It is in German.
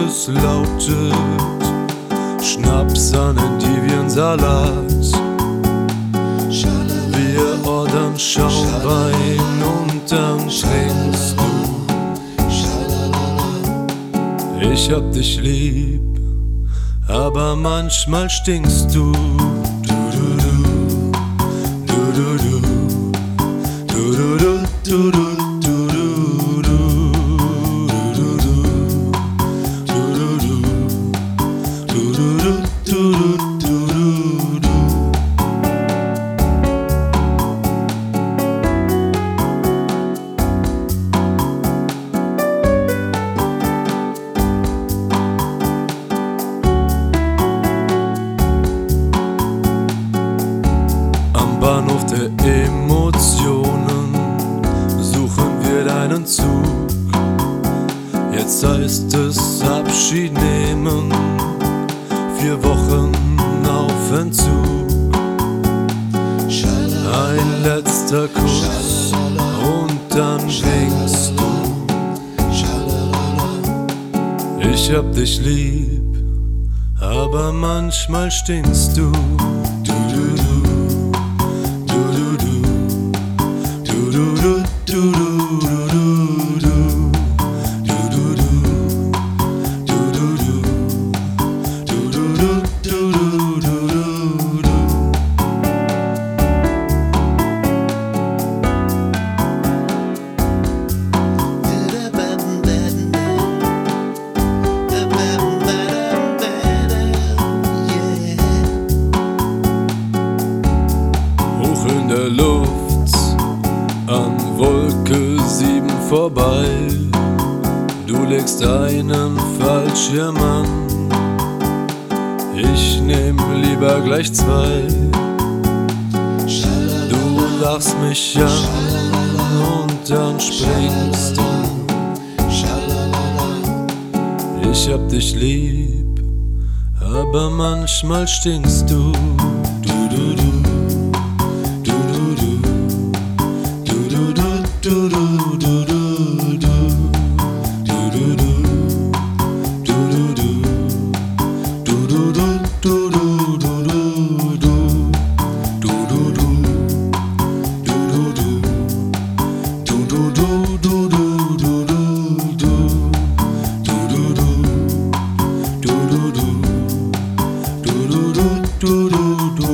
es lautet Schnaps an Endiviensalat. Wir ordern Schaumwein und dann trinkst du. Ich hab dich lieb, aber manchmal stinkst du. Am Bahnhof der Emotionen suchen wir deinen Zug. Jetzt heißt es Abschied nehmen, 4 Wochen auf Entzug. Ein letzter Kuss und dann winkst du. Ich hab dich lieb, aber manchmal stinkst du. In der Luft an Wolke 7 vorbei. Du legst einen Fallschirm an, ich nehm lieber gleich 2. Du lachst mich an und dann springst du. Ich hab dich lieb, aber manchmal stinkst du. Du